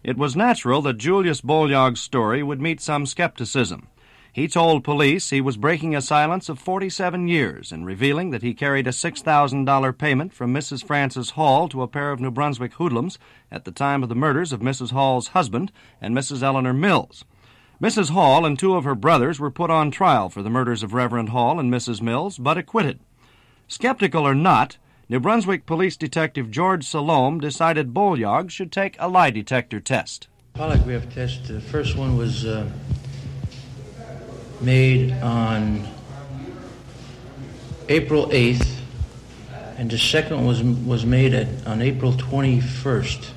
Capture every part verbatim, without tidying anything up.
It was natural that Julius Bolyag's story would meet some skepticism. He told police he was breaking a silence of forty-seven years in revealing that he carried a six thousand dollars payment from Missus Frances Hall to a pair of New Brunswick hoodlums at the time of the murders of Missus Hall's husband and Missus Eleanor Mills. Missus Hall and two of her brothers were put on trial for the murders of Reverend Hall and Missus Mills, but acquitted. Skeptical or not, New Brunswick Police Detective George Salome decided Bolyag should take a lie detector test. Polygraph test, the first one was uh, made on April eighth, and the second was was made at, on April twenty-first.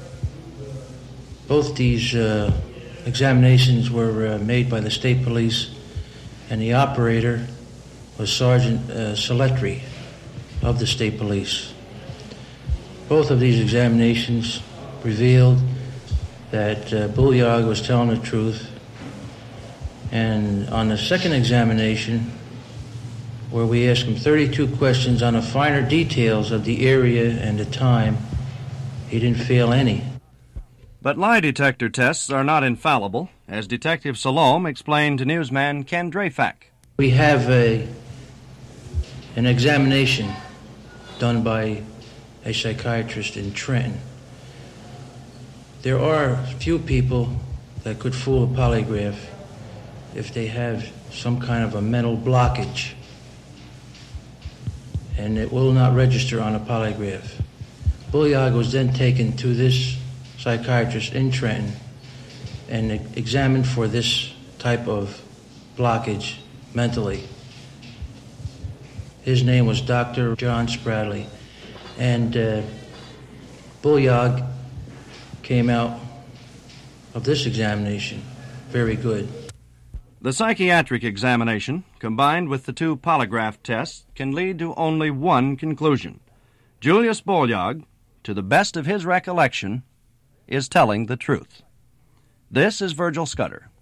Both these uh, examinations were uh, made by the state police, and the operator was Sergeant uh, Seletri of the state police. Both of these examinations revealed that uh, Bolyag was telling the truth. And on the second examination, where we asked him thirty-two questions on the finer details of the area and the time, he didn't fail any. But lie detector tests are not infallible, as Detective Salome explained to newsman Ken Drafak. We have a, an examination done by a psychiatrist in Trenton. There are few people that could fool a polygraph if they have some kind of a mental blockage, and it will not register on a polygraph. Bolyag was then taken to this psychiatrist in Trenton and examined for this type of blockage mentally. His name was Doctor John Spradley, and uh, Bolyag came out of this examination very good. The psychiatric examination, combined with the two polygraph tests, can lead to only one conclusion. Julius Bolyag, to the best of his recollection, is telling the truth. This is Virgil Scudder.